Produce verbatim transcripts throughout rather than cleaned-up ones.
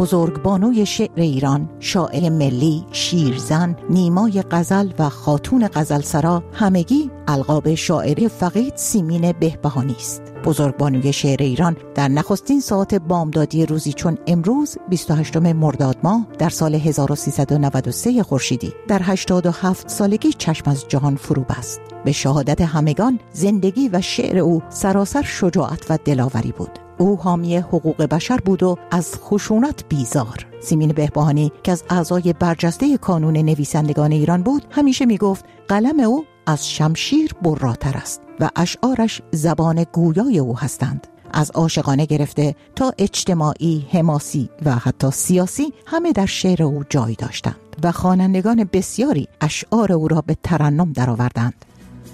بزرگبانوی شعر ایران، شاعر ملی، شیرزن، نیمای غزل و خاتون غزلسرا، همگی القاب شاعری فقید سیمین بهبهانی است. بزرگبانوی شعر ایران در نخستین ساعت بامدادی روزی چون امروز بیست و هشتم مرداد ماه در سال هزار و سیصد و نود و سه خورشیدی در هشتاد و هفت سالگی چشم از جهان فرو بست. به شهادت همگان زندگی و شعر او سراسر شجاعت و دلاوری بود. او حامی حقوق بشر بود و از خشونت بیزار. سیمین بهبهانی که از اعضای برجسته کانون نویسندگان ایران بود، همیشه می گفت قلم او از شمشیر براتر است و اشعارش زبان گویای او هستند. از عاشقانه گرفته تا اجتماعی، حماسی و حتی سیاسی همه در شعر او جای داشتند و خوانندگان بسیاری اشعار او را به ترنم درآوردند.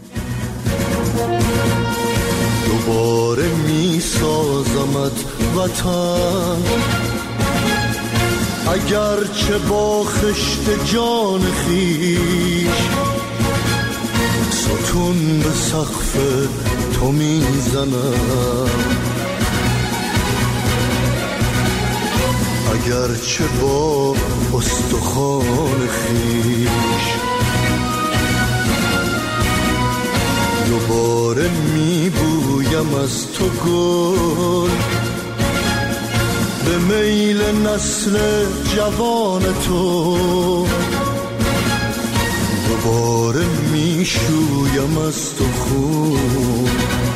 دوباره می سازمت وطن، اگرچه با خشت جان خیش ستون به سقف تو می زنم، اگرچه با استخوان خیش دوباره می بویم از تو گل، به میل نسل جوان تو دوباره می شویم از تو خون،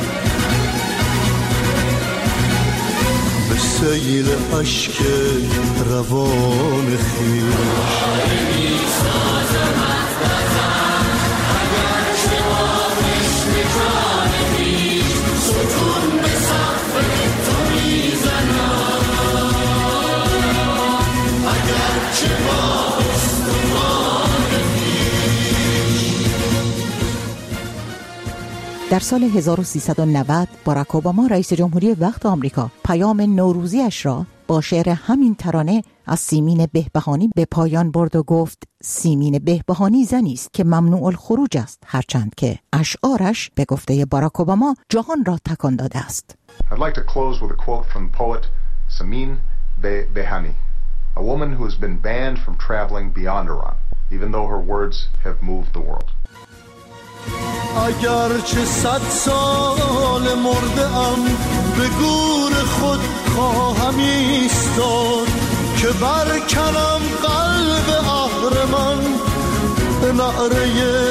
به سیل اشک روان خویش. در سال هزار و سیصد و نود باراک اوباما رئیس جمهوری وقت آمریکا پیام نوروزیش را با شعر همین ترانه از سیمین بهبهانی به پایان برد و گفت سیمین بهبهانی زنی است که ممنوع الخروج است، هرچند که اشعارش به گفته باراک اوباما جهان را تکان داده است. I'd like to close with a quote from poet Simin Behbahani, a woman who has been banned from traveling beyond Iran, even though her words have moved the world. اگرچه صد سال مرده ام به گور خود خواهم ایستاد، که برکنم قلب اهرمن به نعره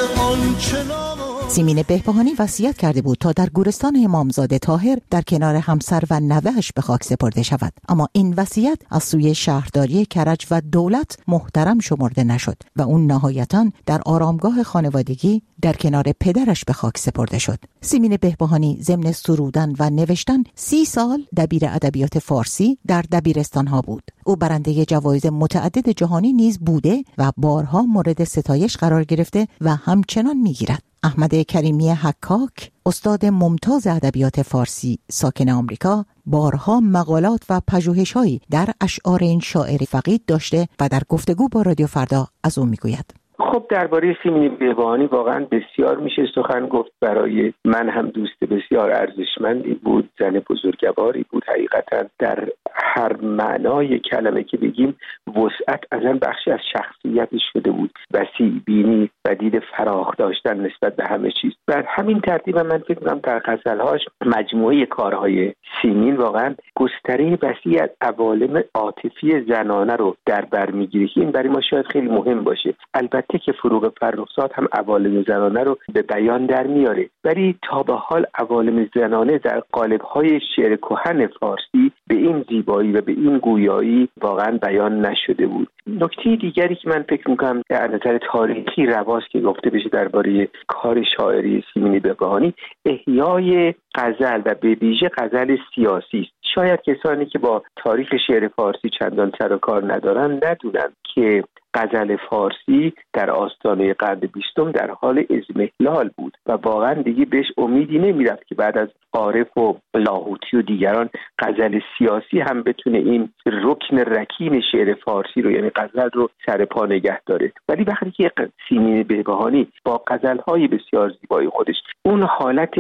آنچنان. سیمین بهبهانی وصیت کرده بود تا در گورستان امامزاده طاهر در کنار همسر و نوه‌اش به خاک سپرده شود، اما این وصیت از سوی شهرداری کرج و دولت محترم شمرده نشد و اون نهایتاً در آرامگاه خانوادگی در کنار پدرش به خاک سپرده شد. سیمین بهبهانی ضمن سرودن و نوشتن سی سال دبیر ادبیات فارسی در دبیرستان‌ها بود. او برنده جوایز متعدد جهانی نیز بوده و بارها مورد ستایش قرار گرفته و همچنان می‌گیرد. احمد کریمی حکاک، استاد ممتاز ادبیات فارسی ساکن آمریکا، بارها مقالات و پژوهش‌هایی در اشعار این شاعر فقید داشته و در گفتگو با رادیو فردا از او میگوید. خب درباره سیمین بهبهانی واقعا بسیار میشه سخن گفت. برای من هم دوست بسیار ارزشمندی بود، زن بزرگواری بود. حقیقتا در هر معنای کلمه که بگیم وسعت ازن بخشی از شخصیتش شده بود، وسیع بینی و دید فراخ داشتن نسبت به همه چیز. بر همین ترتیب من فکر می‌کنم در غزل‌هاش مجموعه کارهای سیمین واقعا گستره وسیع از عوالم عاطفی زنانه رو در بر می‌گیره. این برای ما شاید خیلی مهم باشه. البته که فروغ فرخزاد هم عوالم زنانه رو به بیان در میاره، ولی تا به حال عوالم زنانه در قالب‌های شعر کهن فارسی به این زیبایی و به این گویایی واقعا بیان نشده بود. نکته دیگری که من فکر می‌کنم در نظر تاریخی رواست که گفته بشه درباره کار شاعری سیمین بهبهانی، احیای غزل و به ویژه غزل سیاسی است. شاید کسانی که با تاریخ شعر فارسی چندان سر و کار ندارن ندونن که غزل فارسی در آستانه قرن بیستم در حال اضمحلال بود و واقعا دیگه بهش امیدی نمیرفت که بعد از عارف و لاهوتی و دیگران غزل سیاسی هم بتونه این رکن رکین شعر فارسی رو، یعنی غزل رو، سر پا نگه داره. ولی وقتی که سیمین بهبهانی با غزل‌های بسیار زیبای خودش اون حالت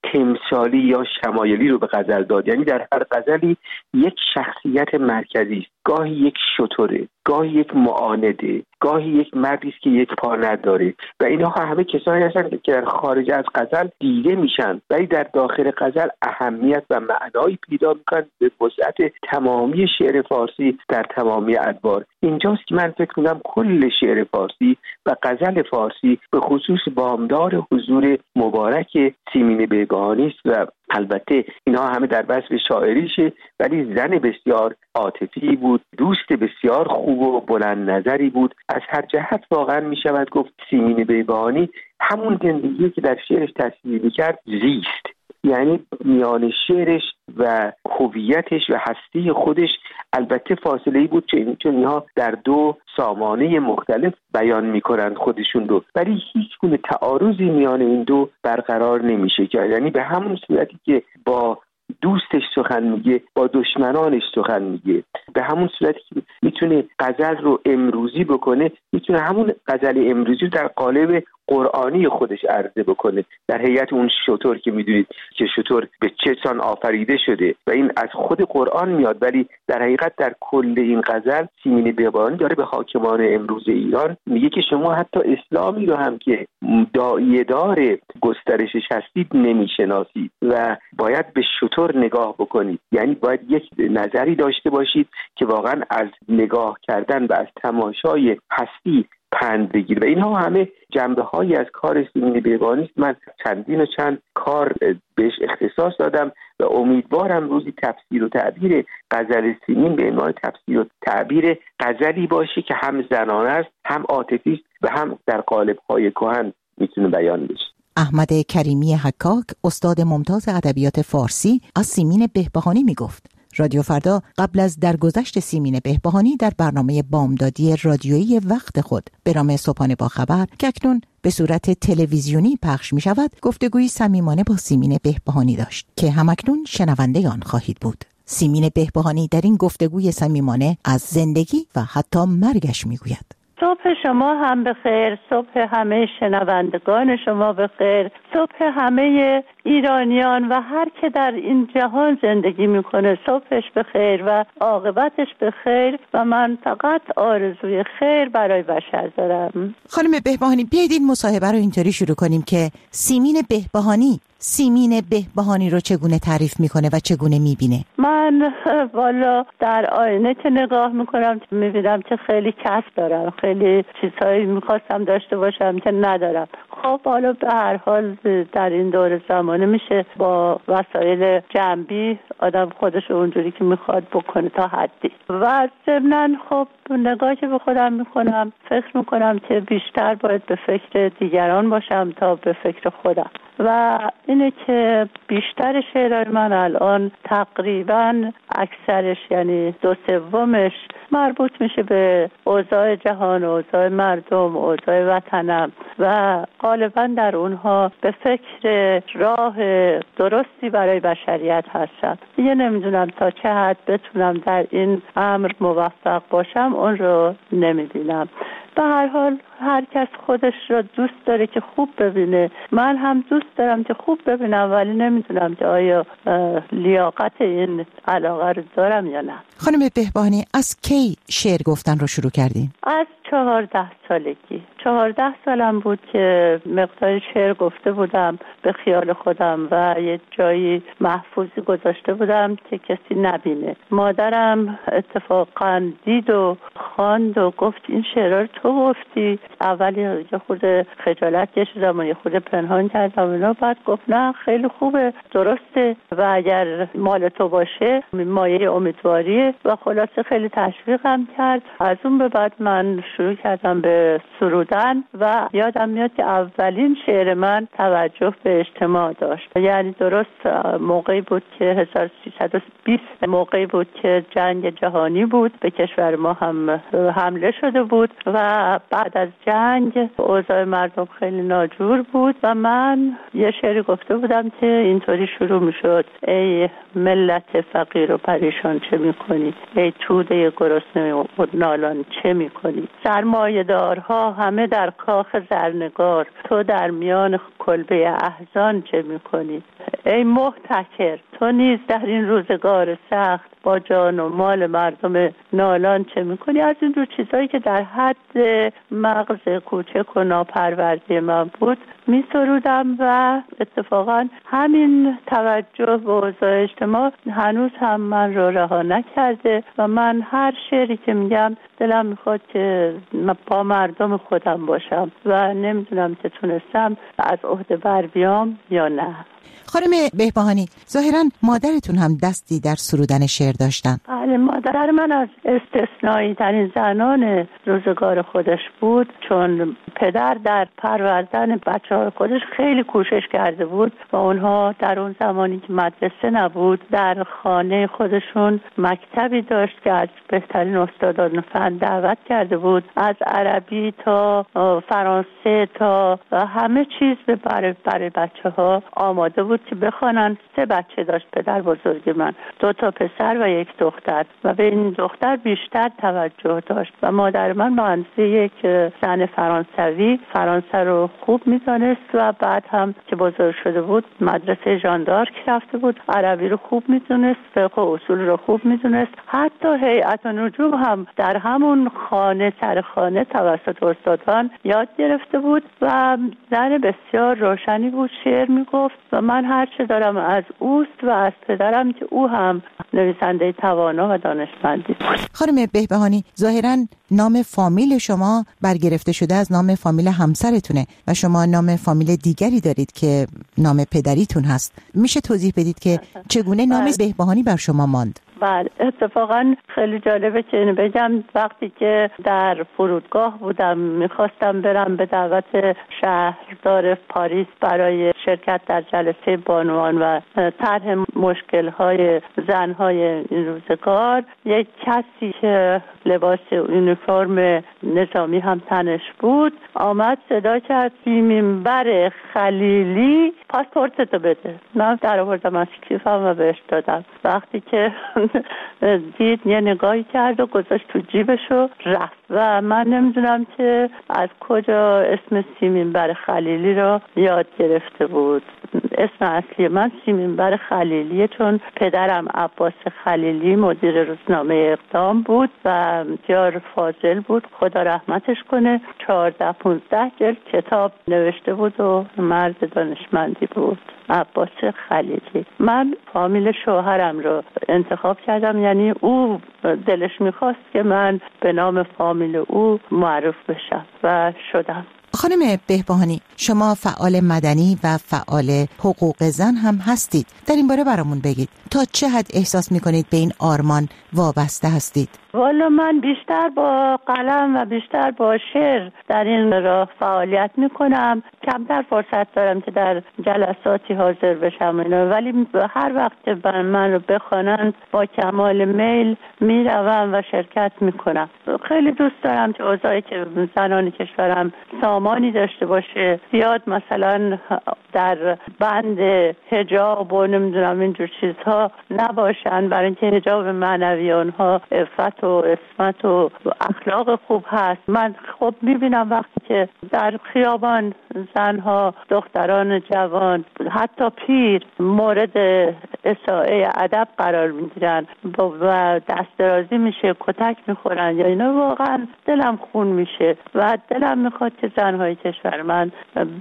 تمثالی یا شمایلی رو به غزل داد. یعنی در هر غزلی یک شخصیت مرکزی است. گاهی یک شتره، گاهی یک معانده، گاهی یک مردی است که یک پا نداره و اینها همه کسانی هستند که در خارج از غزل دیده میشن ولی در داخل غزل اهمیت و معنایی پیدا میکنن به وسعت تمامی شعر فارسی در تمامی ادوار. اینجاست که من فکر میکنم کل شعر فارسی و غزل فارسی به خصوص بامدار حضور مبارک سیمین بهبهانی است و البته اینها همه در وصف شاعریشه، ولی زن بسیار عاطفی بود، دوست بسیار خوب و بلند نظری بود. از هر جهت واقعا می شود گفت سیمین بهبهانی همون زندگی که در شعرش تصویر می‌کرد زیست. یعنی میان شعرش و هویتش و هستی خودش البته فاصله‌ای بود چون اینها در دو سامانه مختلف بیان می‌کنند خودشون رو، ولی هیچ گونه تعارضی میان این دو برقرار نمیشه کرد. یعنی به همون صورتی که با دوستش سخن میگه با دشمنانش سخن میگه، به همون صورتی که میتونه غزل رو امروزی بکنه میتونه همون غزل امروزی رو در قالب قرآنی خودش عرضه بکنه. در هیئت اون شتر که میدونید که شتر به چه سان آفریده شده و این از خود قرآن میاد، ولی در حقیقت در کل این غزل سیمین بهبهانی داره به حاکمان امروز ایران میگه که شما حتی اسلامی رو هم که داعیه دار گسترشش هستید نمیشناسید و باید به شتر نگاه بکنید. یعنی باید یک نظری داشته باشید که واقعا از نگاه کردن و از تماشای هستی پند بگیر و اینها همه جنبه هایی از کار سیمین بهبهانی است. من چندین و چند کار بهش اختصاص دادم و امیدوارم روزی تفسیر و تعبیر غزل سیمین به عنوان تفسیر و تعبیر غزلی باشه که هم زنانه است، هم عاطفی است و هم در قالب های کهن میتونه بیان بشه. احمد کریمی حکاک، استاد ممتاز ادبیات فارسی، از سیمین بهبهانی میگفت. رادیو فردا قبل از درگذشت سیمین بهبهانی در برنامه بامدادی رادیویی وقت خود به نام صبحانه با خبر که اکنون به صورت تلویزیونی پخش می شود گفتگویی صمیمانه با سیمین بهبهانی داشت که همکنون شنونده آن خواهید بود. سیمین بهبهانی در این گفتگوی صمیمانه از زندگی و حتی مرگش می گوید. صبح شما هم بخیر، صبح همه شنوندگان شما بخیر، صبح همه ایرانیان و هر که در این جهان زندگی میکنه صبحش بخیر و عاقبتش بخیر و من فقط آرزوی خیر برای بشر دارم. خانم بهبهانی، بیایید این مصاحبه رو اینطوری شروع کنیم که سیمین بهبهانی سیمین بهبهانی رو چگونه تعریف میکنه و چگونه میبینه؟ من والا در آینه که نگاه میکنم میبینم که خیلی کسب دارم، خیلی چیزهایی میخواستم داشته باشم که ندارم. خب حالا به هر حال در این دور زمانه میشه با وسایل جنبی آدم خودش اونجوری که میخواد بکنه تا حدی و ضمناً خب نگاهی که به خودم میکنم فکر میکنم که بیشتر باید به فکر دیگران باشم تا به فکر خودم و اینه که بیشتر شعرهای من الان تقریباً اکثرش یعنی دو سومش مربوط میشه به اوضاع جهان، اوضاع مردم، اوضاع وطنم و غالباً در اونها به فکر راه درستی برای بشریت هستم. دیگه نمیدونم تا چه حد بتونم در این امر موفق باشم اون رو نمیدونم. به هر حال هر کس خودش رو دوست داره که خوب ببینه. من هم دوست دارم که خوب ببینم ولی نمیدونم که آیا لیاقت این علاقه رو دارم یا نه. خانم بهبهانی، از کی شعر گفتن رو شروع کردین؟ از چهارده سالگی. چهارده سالم بود که مقدار شعر گفته بودم به خیال خودم و یه جایی محفوظی گذاشته بودم که کسی نبینه. مادرم اتفاقاً دید و خواند و گفت این شعرها رو تو گفتی. اولی یه خورده خجالت کشیدم و یه خورده پنهان کردم اینا، بعد گفت نه خیلی خوبه، درسته و اگر مال تو باشه مایه امیدواریه و خلاصه خیلی تشویقم کرد. از اون به بعد من شروع کردم به سرودن و یادم میاد که اولین شعر من توجه به اجتماع داشت. یعنی درست موقعی بود که هزار و سیصد و بیست موقعی بود که جنگ جهانی بود، به کشور ما هم حمله شده بود و بعد از جنگ اوضاع مردم خیلی ناجور بود و من یه شعری گفته بودم که اینطوری شروع میشد: ای ملت فقیر و پریشان چه میکنی؟ ای توده گرسنه و نالان چه میکنی؟ سرمایه‌دارها همه در کاخ زرنگار، تو در میان کلبه احزان چه میکنی؟ ای محتکر، تو نیز در این روزگار سخت با جان و مال مردم نالان چه میکنی؟ از این دو چیزایی که در حد مغز کوچک و ناپرورده من بود می سرودم و اتفاقا همین توجه به اوضاع اجتماع هنوز هم من رو رها نکرده و من هر شعری که میگم دلم میخواد که با مردم خودم باشم و نمیدونم که تونستم از عهده بر بیام یا نه. خانم بهبهانی، ظاهراً مادرتون هم دستی در سرودن شعر داشتن. بله، مادر من از استثنایی ترین زنان روزگار خودش بود، چون پدر در پروردن بچه‌های خودش خیلی کوشش کرده بود و اونها در اون زمانی که مدرسه نبود در خانه خودشون مکتبی داشت که از بهترین استادان فن دعوت کرده بود، از عربی تا فرانسه تا همه چیز برای برای بچه‌ها آماده بود که بخوانن. سه بچه داشت پدر بزرگ من، دو تا پسر و یک دختر و به این دختر بیشتر توجه داشت و مادر من با اندازه یک زن فرانسوی فرانسه رو خوب می‌دانست و بعد هم که بزرگ شده بود مدرسه ژان دارک رفته بود، عربی رو خوب می‌دونست، فقه و اصول رو خوب می‌دونست، حتی هیئت نجوم هم در همون خانه سر خانه توسط استادان یاد گرفته بود و زن بسیار روشنی بود، شعر میگفت و من هر چه دارم از اوست و از پدرم که او هم نویسنده توانا و دانشمندی بود. خانم بهبهانی، ظاهراً نام فامیل شما برگرفته شده از نام فامیل همسرتونه و شما نام فامیل دیگری دارید که نام پدریتون هست. میشه توضیح بدید که چگونه نام بهبهانی بر شما ماند؟ بله، اتفاقا خیلی جالبه که اینو بگم. وقتی که در فرودگاه بودم میخواستم برم به دعوت شهردار پاریس برای شرکت در جلسه بانوان و طرح مشکل‌های زن‌های این روزگار، یک کسی که لباس یونیفرم نظامی هم تنش بود آمد صدا کرد منبر خلیلی پاسپورتتو بده. من در آوردم از کیفم و بهش دادم. وقتی که دید یه نگاهی کرد و گذاشت تو جیبش و رفت و من نمیدونم که از کجا اسم سیمینبر خلیلی رو یاد گرفته بود. اسم اصلی من سیمینبر خلیلیه چون پدرم عباس خلیلی مدیر روزنامه اقدام بود و بسیار فاضل بود، خدا رحمتش کنه. چهارده پونزده جلد کتاب نوشته بود و مرد دانشمندی بود، عباس خلیلی. من فامیل شوهرم رو انتخاب کردم، یعنی او دلش میخواست که من به نام فامیل او معروف بشم و شدم. خانم بهبهانی، شما فعال مدنی و فعال حقوق زن هم هستید. در این باره برامون بگید تا چه حد احساس میکنید به این آرمان وابسته هستید؟ والا من بیشتر با قلم و بیشتر با شعر در این راه فعالیت میکنم. کمتر فرصت دارم که در جلساتی حاضر بشم اینا، ولی هر وقت که من رو بخوانند با کمال میل میروم و شرکت میکنم. خیلی دوست دارم که اوضاعی که زنان کشورم سامانی داشته باشه، زیاد مثلا در بند حجاب و نمیدونم اینجور چیزها نباشن، برای اینکه حجاب معنوی اونها عفت و عصمت و اخلاق خوب هست. من خب میبینم وقتی که در خیابان زنها، دختران جوان، حتی پیر مورد اساءه ادب قرار میگیرن و دست درازی میشه، کتک میخورن یا اینا، واقعا دلم خون میشه و دلم میخواد که زنهای کشور من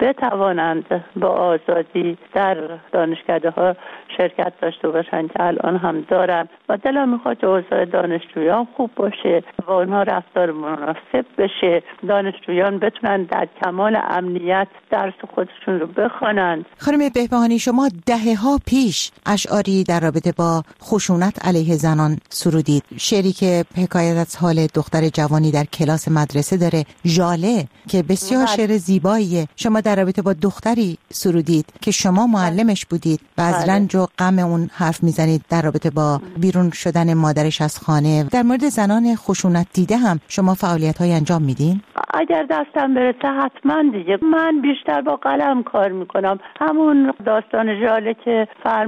بتوانند با آزادی در دانشکده ها شرکت داشته باشن که الان هم دارن و دلم میخواد که اوضاع دانشجویان خوب باشه و اونها رفتار مناسب بشه، دانشجویان بتونن در کمال امنیت درس خودشون رو بخوانند. خانم بهبهانی، شما دهه‌ها پیش اشعاری در رابطه با خشونت علیه زنان سرودید، شعری که حکایت از حال دختر جوانی در کلاس مدرسه داره، ژاله، که بسیار شعر زیباییه. شما در رابطه با دختری سرودید که شما معلمش بودید و از رنج و غم اون حرف میزنید در رابطه با بیرون شدن مادرش از خانه. در مورد زنان خشونت دیده هم شما فعالیت‌های انجام میدین؟ اگر دستم برسه حتما دیگه. من بیشتر با قلم کار میکنم. همون داستان ژاله که فرمودید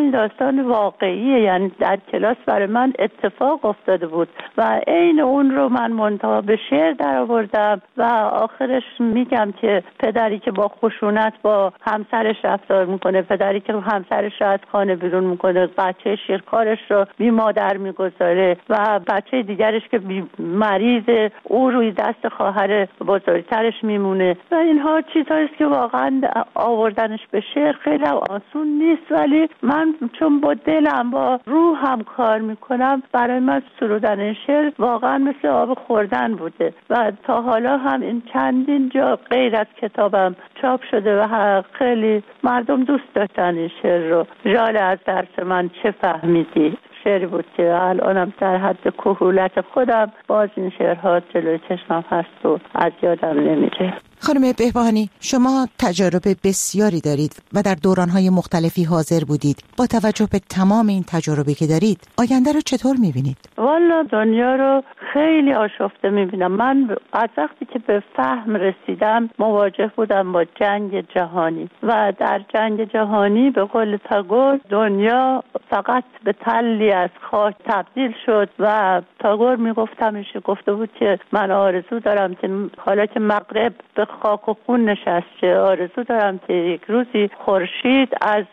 این داستان واقعیه، یعنی در کلاس برای من اتفاق افتاده بود و عین اون رو من منتها به شعر در آوردم و آخرش میگم که پدری که با خشونت با همسرش رفتار میکنه، پدری که همسرش رو از خانه بیرون میکنه، بچه شیرکارش رو بی مادر میگذاره و بچه دیگرش که بی مریض او روی دست خواهر بزرگترش میمونه و اینها چیزهاییست که واقعا آوردنش به شعر خیلی آسون نیست، ولی من چون با دلم با روحم کار میکنم برای من سرودن شعر واقعا مثل آب خوردن بوده و تا حالا هم این چندین جا غیر از کتابم چاپ شده و خیلی مردم دوست داشتن این شعر رو. ژاله از درس من چه فهمیدی شعری بود که الانم در حد کهولت خودم باز این شعرها جلوی چشمم هست و از یادم نمیره. خانم بهبهانی، شما تجربه بسیاری دارید و در دورانهای مختلفی حاضر بودید. با توجه به تمام این تجربه که دارید، آینده رو چطور میبینید؟ والا دنیا رو خیلی آشفته میبینم. من از وقتی که به فهم رسیدم مواجه بودم با جنگ جهانی و در جنگ جهانی به قول تاگور دنیا فقط به تلی از خاک تبدیل شد و تاگور میگفت همیشه گفته بود که من آرزو دارم که حالا که مغرب به خاک و خون نشسته، آرزو دارم که یک روزی خورشید از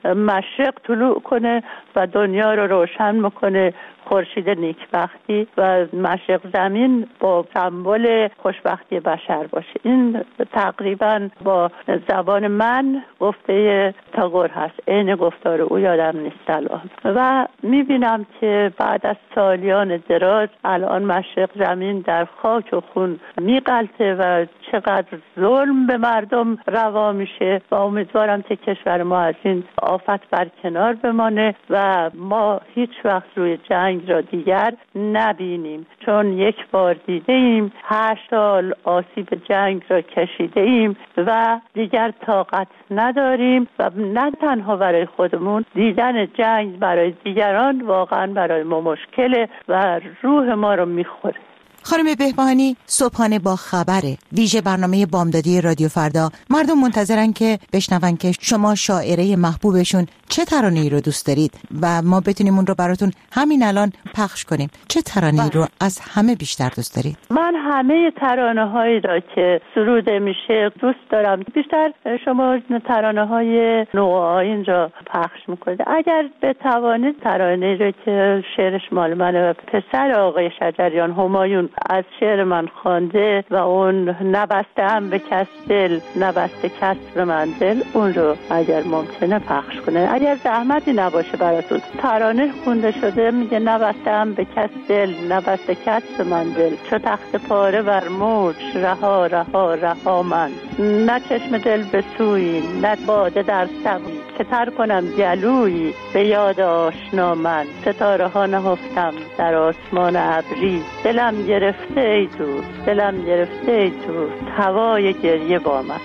مشرق طلوع کنه و دنیا رو روشن میکنه، خورشید نیکبختی و مشرق زمین با سمبل خوشبختی بشر باشه. این تقریبا با زبان من گفته تاگور هست، عین گفتار او یادم نیست الان و میبینم که بعد از سالیان دراز الان مشرق زمین در خاک و خون میغلطه و چقدر ظلم به مردم روا میشه و امیدوارم که کشور ما از این آفت برکنار بمانه و ما هیچ وقت روی جنگ را دیگر نبینیم، چون یک بار دیده ایم، هشت سال آسیب جنگ را کشیده ایم و دیگر طاقت نداریم و نه تنها برای خودمون، دیدن جنگ برای دیگران واقعا برای ما مشکله و روح ما رو میخوره. خانم بهبهانی، صبحانه با خبره، ویژه برنامه بامدادی رادیو فردا. مردم منتظرن که بشنون که شما شاعره محبوبشون چه ترانه‌ای رو دوست دارید و ما بتونیم اون رو براتون همین الان پخش کنیم. چه ترانه‌ای رو از همه بیشتر دوست دارید؟ من همه ترانه‌هایی را که سروده میشه دوست دارم. بیشتر شما ترانه‌های نوآیین را پخش میکنید. اگر بتوانید ترانه‌ای رو که شعرش مال منه و پسر آقای شجریان همایون از شعر من خوانده و اون نبستم به کس دل، نبسته کس به من دل، اون رو اگر ممکنه پخش کنه، اگر زحمتی نباشه براتون. ترانه خونده شده میگه نبستم به کس دل، نبسته کس به من دل، چو تخت پاره بر موج، رها رها رها من، نه چشم دل به سوی، نه باده در سقی، که تر کنم گلویی به یاد آشنا من، ستاره ها نهفتم در آسمان ابری، دلم گرفته ای دوست، دلم گرفته ای دوست، هوای گریه با من.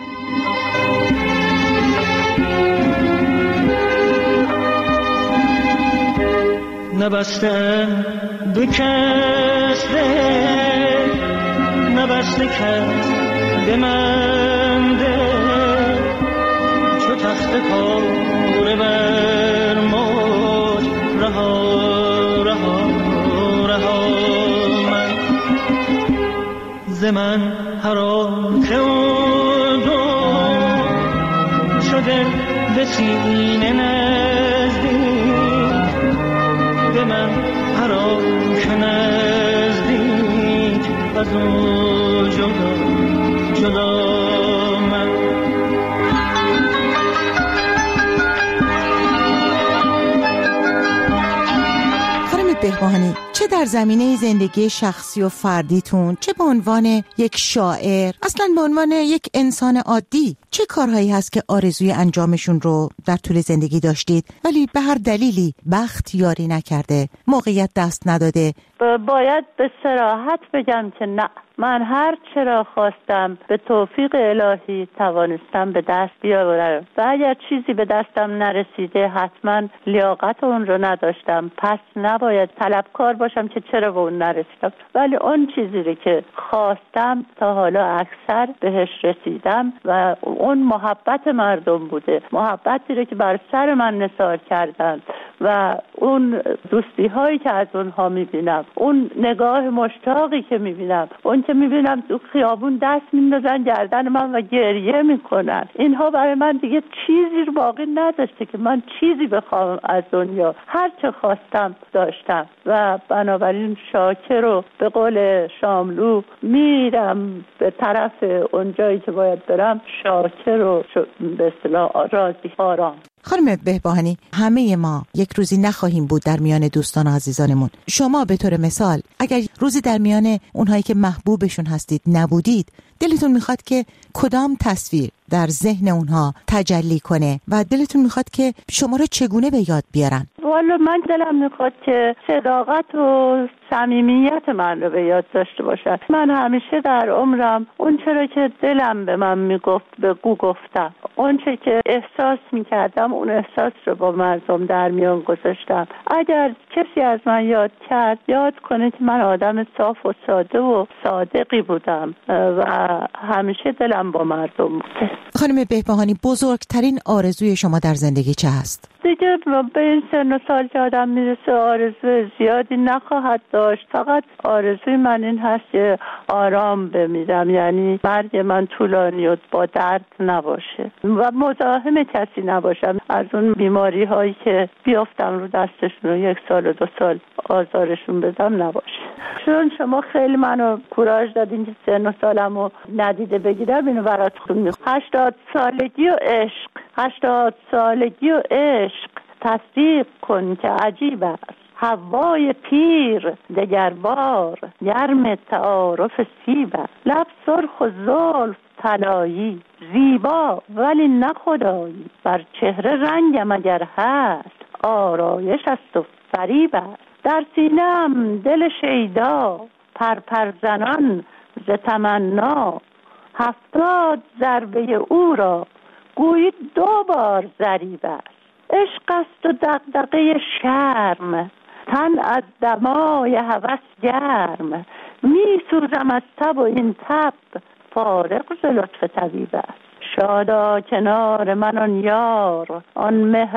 نبسته به کس دل، نبسته کس به من دل، چو تخت پاره بر موج، رها رها رها من، ز من حرام که او دو شده به سینه نزدیک، به من حرام که نزدیک از او جدا جدا من. خانم بهبهانی، چه در زمینه زندگی شخصی و فردیتون، چه به عنوان یک شاعر، اصلا به عنوان یک انسان عادی، چه کارهایی هست که آرزوی انجامشون رو در طول زندگی داشتید ولی به هر دلیلی بخت یاری نکرده، موقعیت دست نداده؟ باید به صراحت بگم که نه، من هر چرا خواستم به توفیق الهی توانستم به دست بیاورم و اگر چیزی به دستم نرسیده حتما لیاقت اون رو نداشتم، پس نباید طلبکار باشم که چرا به اون نرسیدم، ولی اون چیزی رو که خواستم تا حالا اکثر بهش رسیدم و اون محبت مردم بوده، محبتی رو که بر سر من نثار کردن و اون دوستی هایی که از اونها میبینم، اون نگاه مشتاقی که میبینم، اون که میبینم تو خیابون دست میندازن گردن من و گریه میکنن، اینها برای من دیگه چیزی رو باقی نداشته که من چیزی بخوام از دنیا. هر چه خواستم داشتم و بنابراین شاکر و به قول شاملو میرم به طرف اون جایی که باید برم، شاکر و به اصطلاح راضی آرام. خانم بهبهانی، همه ما یک روزی نخواهیم بود در میان دوستان و عزیزانمون. شما به طور مثال اگر روزی در میان اونهایی که محبوبشون هستید نبودید، دلتون میخواد که کدام تصویر در ذهن اونها تجلی کنه و دلتون میخواد که شما رو چگونه به یاد بیارن؟ والا من دلم میخواد که صداقت و صمیمیت من رو به یاد داشته باشن. من همیشه در عمرم اون چرا که دلم به من میگفت بگو گفتم، اون چه که احساس میکردم اون احساس رو با مردم در میان گذاشتم. اگر کسی از من یاد کرد یاد کنه که من آدم صاف و ساده و صادقی بودم و همیشه دلم با مردم بوده. خانم بهبهانی، بزرگترین آرزوی شما در زندگی چه هست؟ دیگه به این سن و سال که آدم میرسه آرزو زیادی نخواهد داشت. فقط آرزوی من این هست که آرام بمیرم، یعنی مرگ من طولانی و با درد نباشه و مزاحم کسی نباشم، از اون بیماری هایی که بیافتم رو دستشون و یک سال و دو سال آزارشون بدم نباشه. چون شما خیلی منو کوراژ دادین که سن و سالمو ندیده بگیرم، اینو براتون میگم. هشتاد سالگی و عشق، هشتاد سالگی و عشق، تصدیق کن که عجیب است. هوای پیر دگربار، گرم تعارف سیب است. لب سرخ و زلف طلایی، زیبا ولی نه خدایی. بر چهره رنگم اگر هست، آرایش است و فریب است. در سینه‌ام دل شیدا، پرپر زنان ز تمنا. هفتاد ضربه او را گویی دو بار ضریب است. عشق است و دغدغه شرم، تن از دمای هوس گرم. می سوزم از تب و این تب، فارغ ز لطف طبیب است. شادا کنار من آن یار، آن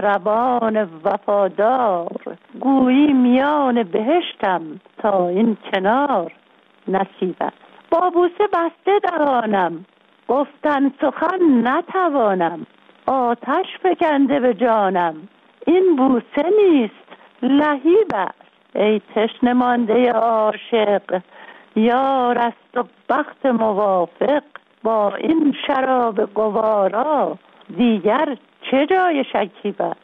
مهربان وفادار. گویی میان بهشتم تا این کنار نصیب است. با بوسه بسته دوانم، گفتن سخن نتوانم. آتش فکنده به جانم، این بوسه نیست لهیب است. ای تشنه مانده عاشق، یار است و بخت موافق. با این شراب گوارا، دیگر چه جای شکیب است.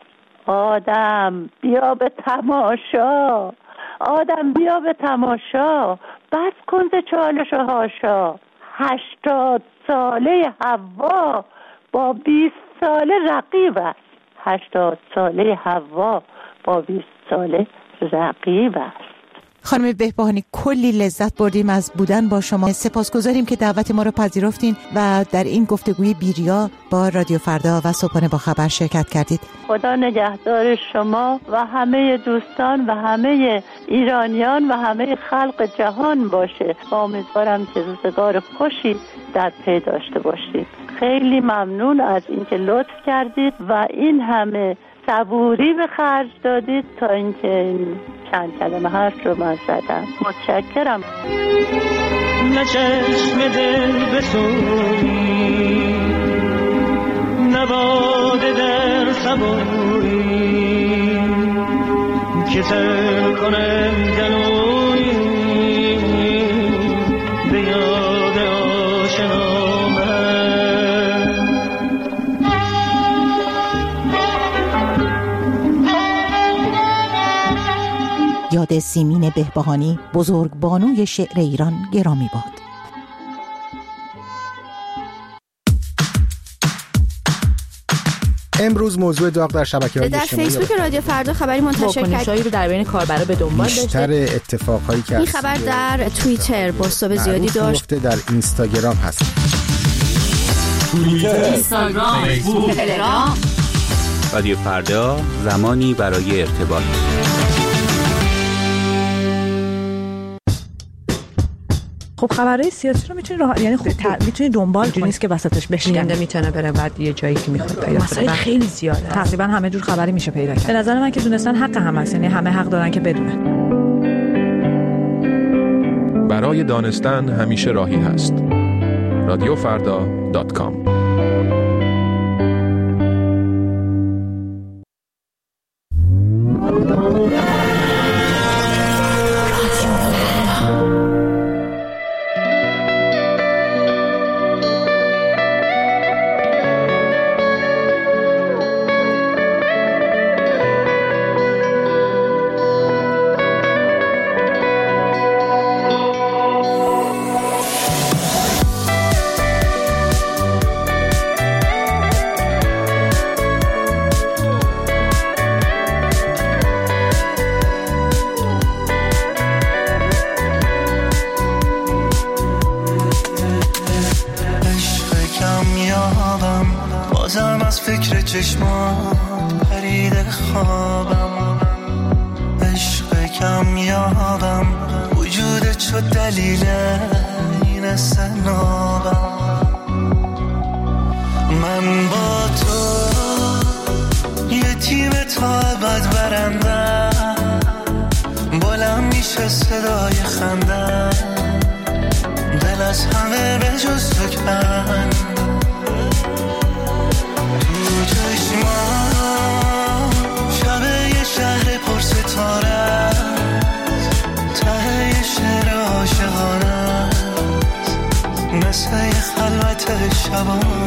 آدم بیا به تماشا، آدم بیا به تماشا. بس کن ز چالش و حاشا. هشتاد ساله حوا با بیست ساله رقیب است. هشتاد ساله حوا با بیست ساله رقیب است. خانم بهبهانی، کلی لذت بردیم از بودن با شما. سپاسگزاریم که دعوت ما رو پذیرفتین و در این گفتگوی بیریا با رادیو فردا و صبحانه با خبر شرکت کردید. خدا نگهدار شما و همه دوستان و همه ایرانیان و همه خلق جهان باشه. امیدوارم که روزگار خوشی در پی داشته باشید. خیلی ممنون از اینکه لطف کردید و این همه صبوری به خرج دادید تا اینکه این چند کلمه حرف رو من زدم. متشکرم. نه چشم دل بسوی، نباده در سبوی، که سر کنم گلوی به یاد آشنا. یاد سیمین بهبهانی، بزرگبانوی شعر ایران، گرامی باد. امروز موضوع داغ در شبکه‌های اجتماعی در فیسبوک رادیو فردا خبری منتشر کرد. واکنشایی رو در بین کاربرا به دنبال داشته. بیشتر اتفاقایی که این خبر در توییتر بازتاب زیادی داشت. در اینستاگرام هست. توییتر، اینستاگرام، فیسبوک، تلگرام. رادیو فردا، زمانی برای ارتباط. خب خبرهای سیاسی رو میتونی راه یعنی خب میتونی دنبال کنی، نیست که وسطش بشکنه، میتونه بره بعد یه جایی که میخواد پیدا کنه. مسائل خیلی زیاده، تقریبا همه جور خبری میشه پیدا کرد. به نظر من که دونستن حق همه است، یعنی همه حق دارن که بدونن. برای دانستن همیشه راهی هست. رادیو فردا دات کام. چشمات پریده خوابم، عشق کم یابم، وجودت شد دلیل این سنابم. من با تو یه تیم تا ابد برندم، بلند میشه صدای خندم، دل از همه به جز تو کن. شب یه شهر پر ستاره، ته یه شعر عاشقانه، مثل یه خلوت شبانه.